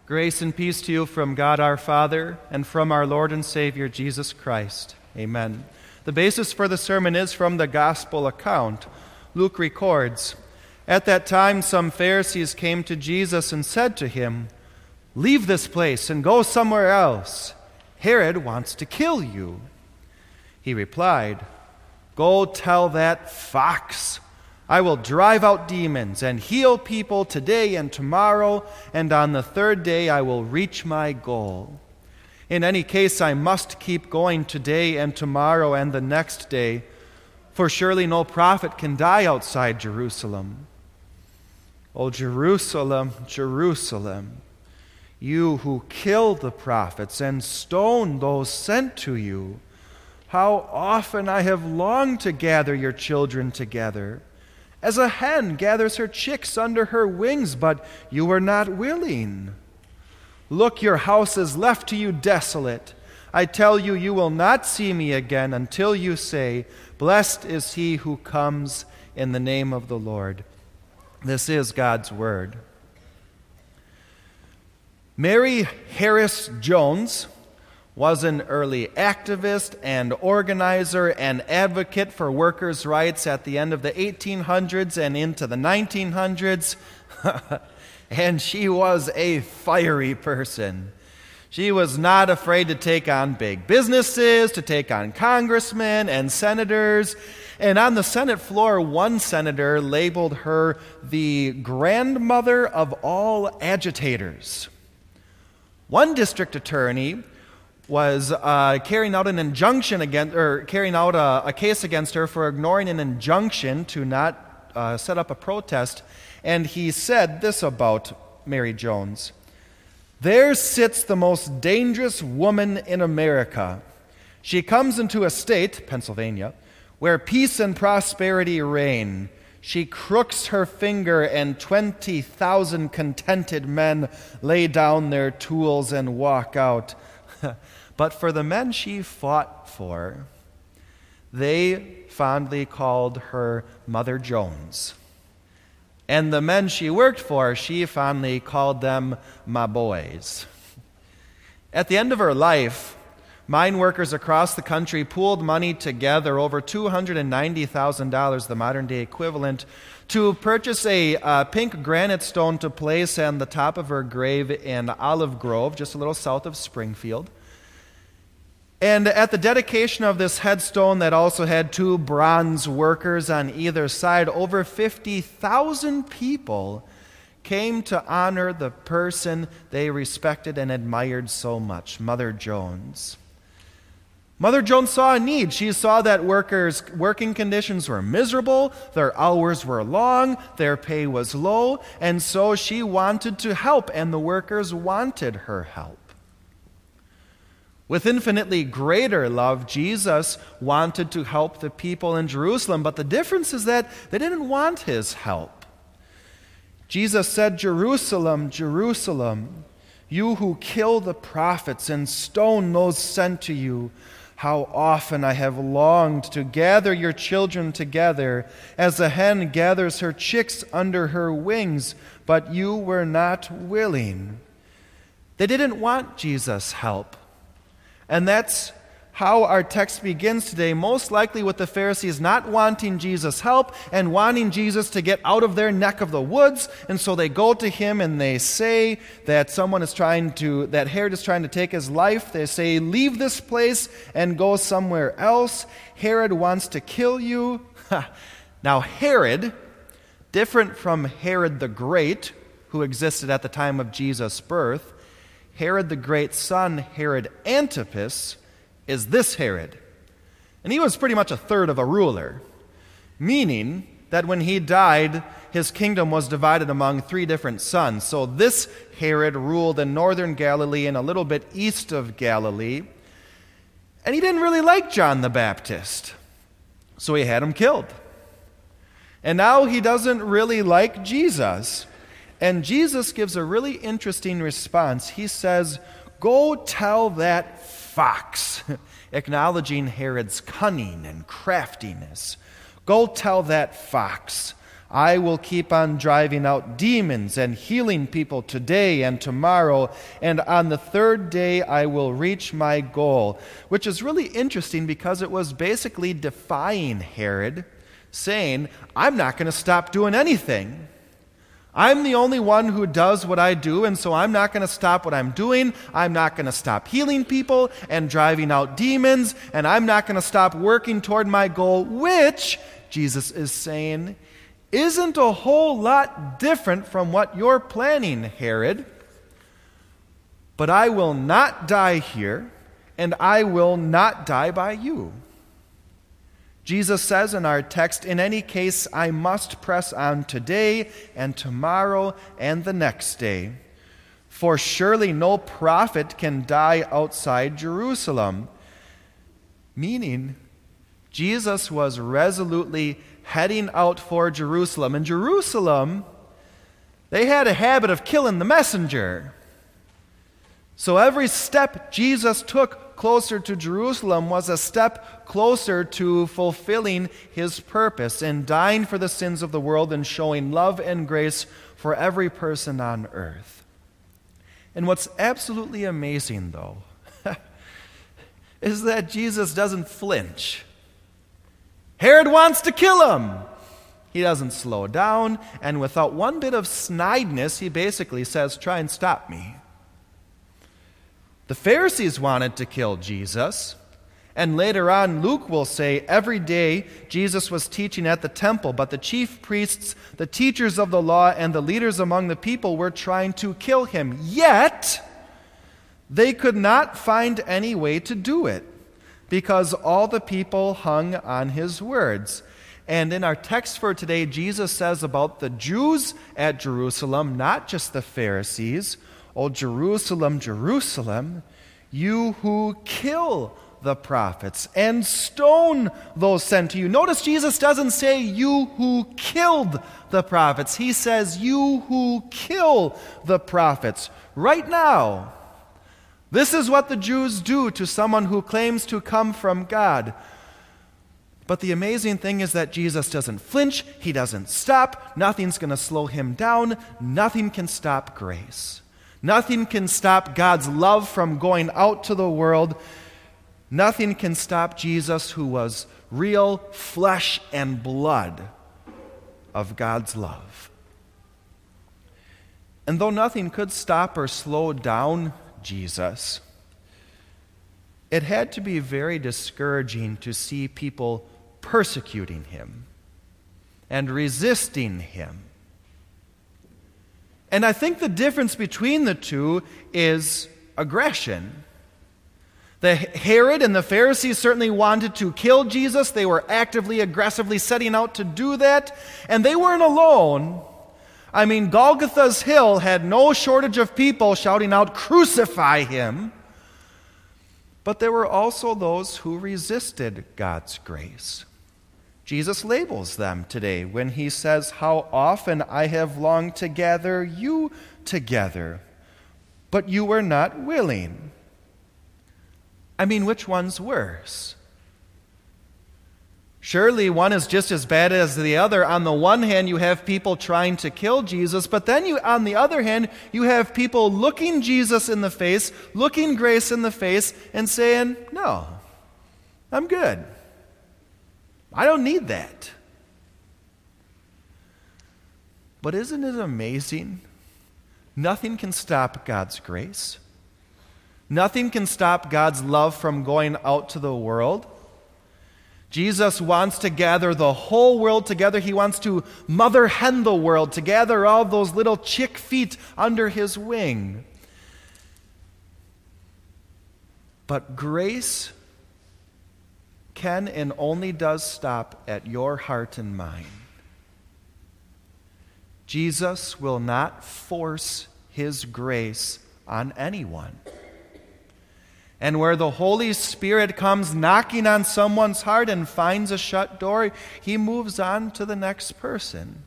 Grace and peace to you from God our Father and from our Lord and Savior Jesus Christ. Amen. The basis for the sermon is from the Gospel account. Luke records, "At that time some Pharisees came to Jesus and said to him, 'Leave this place and go somewhere else. Herod wants to kill you.' He replied, 'Go tell that fox, I will drive out demons and heal people today and tomorrow, and on the third day I will reach my goal. In any case, I must keep going today and tomorrow and the next day, for surely no prophet can die outside Jerusalem. O Jerusalem, Jerusalem, you who kill the prophets and stone those sent to you, how often I have longed to gather your children together, as a hen gathers her chicks under her wings, but you were not willing. Look, your house is left to you desolate. I tell you, you will not see me again until you say, 'Blessed is he who comes in the name of the Lord.'" This is God's word. Mary Harris Jones was an early activist and organizer and advocate for workers' rights at the end of the 1800s and into the 1900s. And she was a fiery person. She was not afraid to take on big businesses, to take on congressmen and senators. And on the Senate floor, one senator labeled her the grandmother of all agitators. One district attorney was carrying out a case against her for ignoring an injunction to not set up a protest, and he said this about Mary Jones: "There sits the most dangerous woman in America. She comes into a state, Pennsylvania, where peace and prosperity reign. She crooks her finger and 20,000 contented men lay down their tools and walk out. But for the men she fought for, they fondly called her Mother Jones. And the men she worked for, she fondly called them my boys." At the end of her life, mine workers across the country pooled money together, over $290,000, the modern-day equivalent, to purchase a pink granite stone to place on the top of her grave in Olive Grove, just a little south of Springfield. And at the dedication of this headstone that also had two bronze workers on either side, over 50,000 people came to honor the person they respected and admired so much, Mother Jones. Mother Jones saw a need. She saw that workers' working conditions were miserable, their hours were long, their pay was low, and so she wanted to help, and the workers wanted her help. With infinitely greater love, Jesus wanted to help the people in Jerusalem, but the difference is that they didn't want his help. Jesus said, "Jerusalem, Jerusalem, you who kill the prophets and stone those sent to you, how often I have longed to gather your children together, as a hen gathers her chicks under her wings, but you were not willing." They didn't want Jesus' help. And that's how our text begins today, most likely with the Pharisees not wanting Jesus' help and wanting Jesus to get out of their neck of the woods. And so they go to him and they say that that Herod is trying to take his life. They say, "Leave this place and go somewhere else. Herod wants to kill you." Now Herod, different from Herod the Great, who existed at the time of Jesus' birth, Herod the Great's son, Herod Antipas, is this Herod. And he was pretty much a third of a ruler, meaning that when he died, his kingdom was divided among three different sons. So this Herod ruled in northern Galilee and a little bit east of Galilee, and he didn't really like John the Baptist, so he had him killed. And now he doesn't really like Jesus. And Jesus gives a really interesting response. He says, "Go tell that fox," acknowledging Herod's cunning and craftiness. "Go tell that fox, I will keep on driving out demons and healing people today and tomorrow, and on the third day I will reach my goal. Which is really interesting because it was basically defying Herod, saying, I'm not going to stop doing anything. I'm the only one who does what I do, and so I'm not going to stop what I'm doing. I'm not going to stop healing people and driving out demons, and I'm not going to stop working toward my goal, which, Jesus is saying, isn't a whole lot different from what you're planning, Herod. But I will not die here, and I will not die by you. Jesus says in our text, in any case, I must press on today and tomorrow and the next day. For surely no prophet can die outside Jerusalem. Meaning, Jesus was resolutely heading out for Jerusalem. In Jerusalem, they had a habit of killing the messenger. So every step Jesus took closer to Jerusalem was a step closer to fulfilling his purpose and dying for the sins of the world and showing love and grace for every person on earth. And what's absolutely amazing, though, is that Jesus doesn't flinch. Herod wants to kill him. He doesn't slow down, and without one bit of snideness, he basically says, try and stop me. The Pharisees wanted to kill Jesus, and later on Luke will say every day Jesus was teaching at the temple, but the chief priests, the teachers of the law, and the leaders among the people were trying to kill him. Yet, they could not find any way to do it, because all the people hung on his words. And in our text for today, Jesus says about the Jews at Jerusalem, not just the Pharisees, "O Jerusalem, Jerusalem, you who kill the prophets and stone those sent to you." Notice Jesus doesn't say you who killed the prophets. He says you who kill the prophets. Right now, this is what the Jews do to someone who claims to come from God. But the amazing thing is that Jesus doesn't flinch. He doesn't stop. Nothing's going to slow him down. Nothing can stop grace. Nothing can stop God's love from going out to the world. Nothing can stop Jesus, who was real flesh and blood of God's love. And though nothing could stop or slow down Jesus, it had to be very discouraging to see people persecuting him and resisting him. And I think the difference between the two is aggression. The Herod and the Pharisees certainly wanted to kill Jesus. They were actively, aggressively setting out to do that. And they weren't alone. I mean, Golgotha's hill had no shortage of people shouting out, "Crucify him!" But there were also those who resisted God's grace. Jesus labels them today when he says, "How often I have longed to gather you together, but you were not willing." I mean, which one's worse? Surely one is just as bad as the other. On the one hand, you have people trying to kill Jesus, but then on the other hand, you have people looking Jesus in the face, looking grace in the face, and saying, "No, I'm good. I don't need that." But isn't it amazing? Nothing can stop God's grace. Nothing can stop God's love from going out to the world. Jesus wants to gather the whole world together. He wants to mother hen the world, to gather all those little chick feet under his wing. But grace can and only does stop at your heart and mind. Jesus will not force his grace on anyone. And where the Holy Spirit comes knocking on someone's heart and finds a shut door, he moves on to the next person.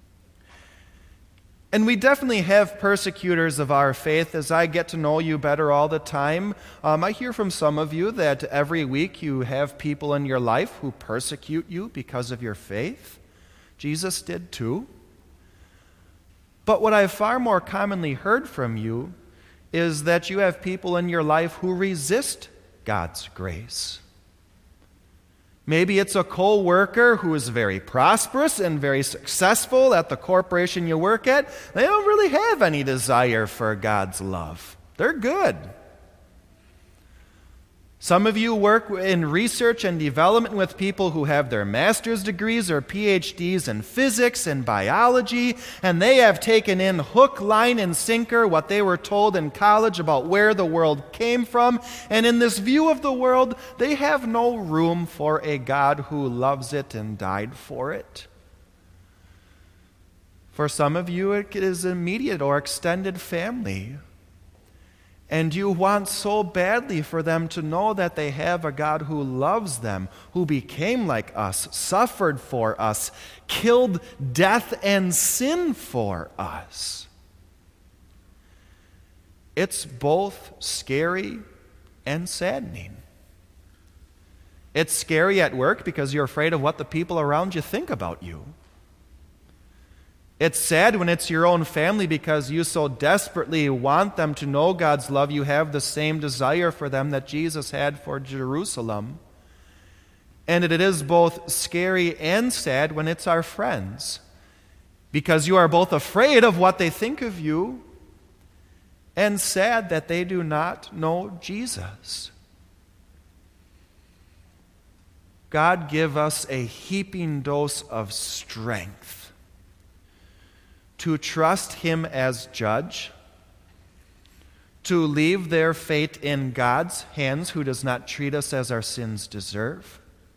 And we definitely have persecutors of our faith. As I get to know you better all the time, I hear from some of you that every week you have people in your life who persecute you because of your faith, Jesus did too. But what I've far more commonly heard from you is that you have people in your life who resist God's grace. Maybe it's a co-worker who is very prosperous and very successful at the corporation you work at. They don't really have any desire for God's love. They're good. Some of you work in research and development with people who have their master's degrees or PhDs in physics and biology, and they have taken in hook, line, and sinker what they were told in college about where the world came from, and in this view of the world, they have no room for a God who loves it and died for it. For some of you, it is immediate or extended family. And you want so badly for them to know that they have a God who loves them, who became like us, suffered for us, killed death and sin for us. It's both scary and saddening. It's scary at work because you're afraid of what the people around you think about you. It's sad when it's your own family because you so desperately want them to know God's love. You have the same desire for them that Jesus had for Jerusalem. And it is both scary and sad when it's our friends, because you are both afraid of what they think of you and sad that they do not know Jesus. God give us a heaping dose of strength to trust Him as judge, to leave their fate in God's hands, who does not treat us as our sins deserve.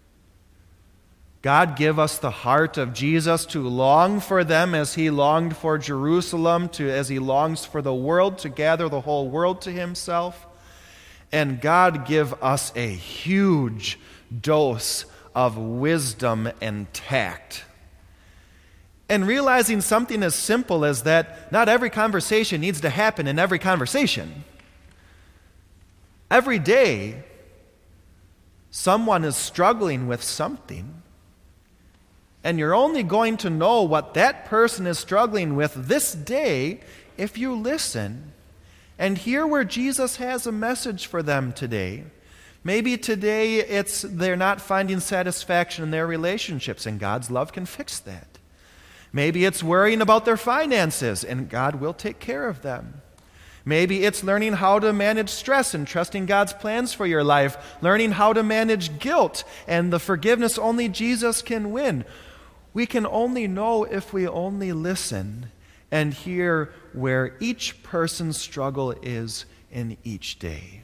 God give us the heart of Jesus to long for them as He longed for Jerusalem, as He longs for the world, to gather the whole world to Himself. And God give us a huge dose of wisdom and tact. And realizing something as simple as that not every conversation needs to happen in every conversation. Every day, someone is struggling with something, and you're only going to know what that person is struggling with this day if you listen and hear where Jesus has a message for them today. Maybe today they're not finding satisfaction in their relationships, and God's love can fix that. Maybe it's worrying about their finances, and God will take care of them. Maybe it's learning how to manage stress and trusting God's plans for your life, learning how to manage guilt and the forgiveness only Jesus can win. We can only know if we only listen and hear where each person's struggle is in each day.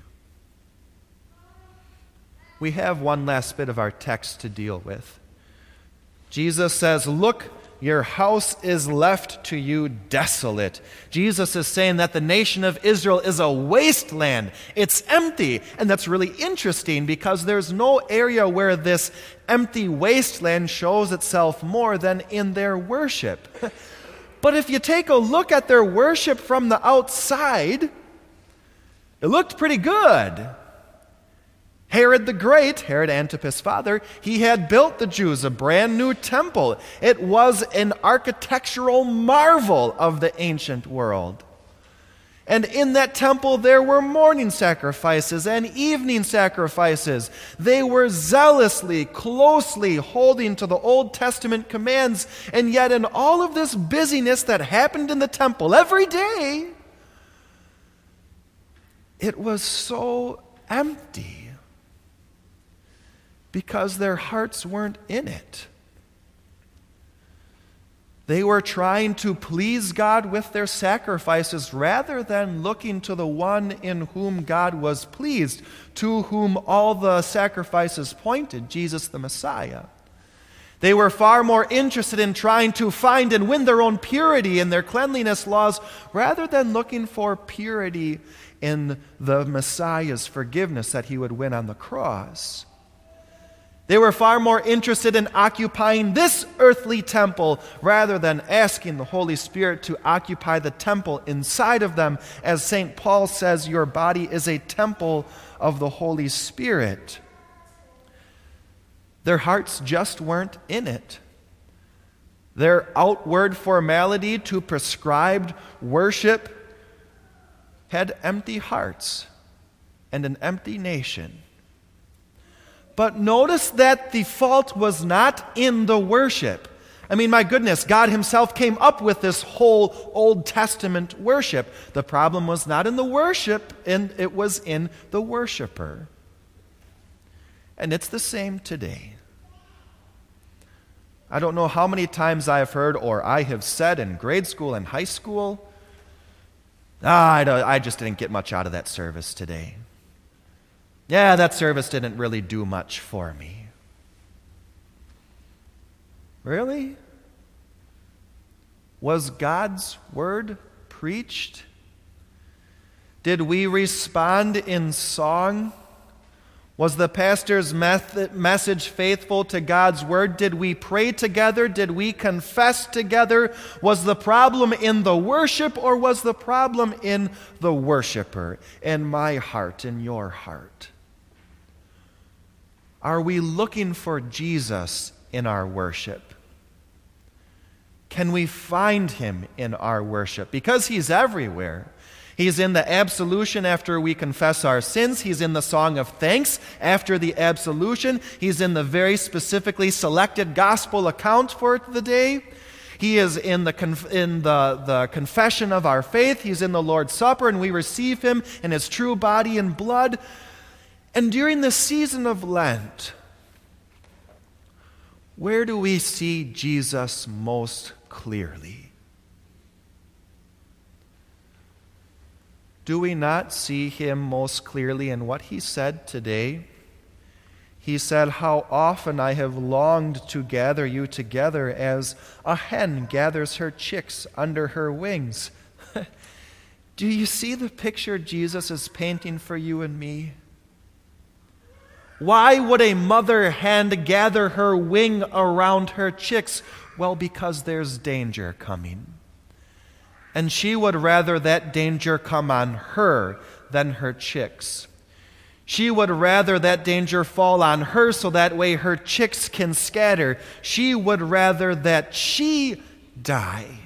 We have one last bit of our text to deal with. Jesus says, "Look, your house is left to you desolate." Jesus is saying that the nation of Israel is a wasteland. It's empty. And that's really interesting because there's no area where this empty wasteland shows itself more than in their worship. But if you take a look at their worship from the outside, it looked pretty good. Herod the Great, Herod Antipas' father, he had built the Jews a brand new temple. It was an architectural marvel of the ancient world. And in that temple there were morning sacrifices and evening sacrifices. They were zealously, closely holding to the Old Testament commands. And yet in all of this busyness that happened in the temple every day, it was so empty. Because their hearts weren't in it. They were trying to please God with their sacrifices rather than looking to the one in whom God was pleased, to whom all the sacrifices pointed, Jesus the Messiah. They were far more interested in trying to find and win their own purity in their cleanliness laws rather than looking for purity in the Messiah's forgiveness that He would win on the cross. They were far more interested in occupying this earthly temple rather than asking the Holy Spirit to occupy the temple inside of them. As St. Paul says, your body is a temple of the Holy Spirit. Their hearts just weren't in it. Their outward formality to prescribed worship had empty hearts and an empty nation. But notice that the fault was not in the worship. I mean, my goodness, God himself came up with this whole Old Testament worship. The problem was not in the worship, and it was in the worshiper. And it's the same today. I don't know how many times I have heard or I have said in grade school and high school, I just didn't get much out of that service today. Yeah, that service didn't really do much for me. Really? Was God's word preached? Did we respond in song? Was the pastor's message faithful to God's word? Did we pray together? Did we confess together? Was the problem in the worship, or was the problem in the worshiper, in my heart, in your heart? Are we looking for Jesus in our worship? Can we find him in our worship? Because he's everywhere. He's in the absolution after we confess our sins. He's in the song of thanks after the absolution. He's in the very specifically selected gospel account for the day. He is in the confession of our faith. He's in the Lord's Supper, and we receive him in his true body and blood. And during the season of Lent, where do we see Jesus most clearly? Do we not see him most clearly in what he said today? He said, "How often I have longed to gather you together as a hen gathers her chicks under her wings." Do you see the picture Jesus is painting for you and me? Why would a mother hen gather her wing around her chicks? Well, because there's danger coming. And she would rather that danger come on her than her chicks. She would rather that danger fall on her so that way her chicks can scatter. She would rather that she die.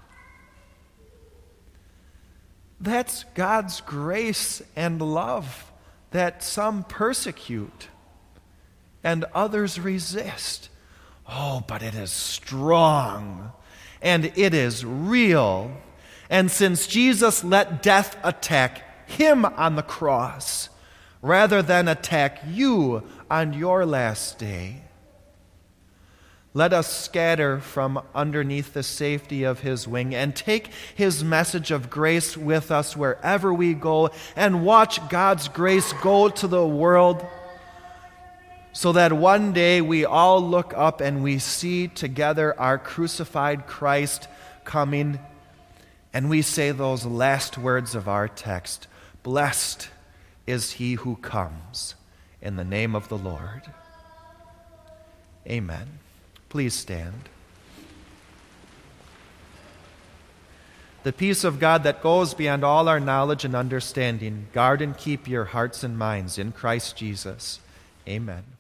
That's God's grace and love, that some persecute and others resist. Oh, but it is strong and it is real. And since Jesus let death attack him on the cross rather than attack you on your last day, let us scatter from underneath the safety of his wing and take his message of grace with us wherever we go, and watch God's grace go to the world, so that one day we all look up and we see together our crucified Christ coming, and we say those last words of our text: "Blessed is he who comes in the name of the Lord." Amen. Please stand. The peace of God that goes beyond all our knowledge and understanding, guard and keep your hearts and minds in Christ Jesus. Amen.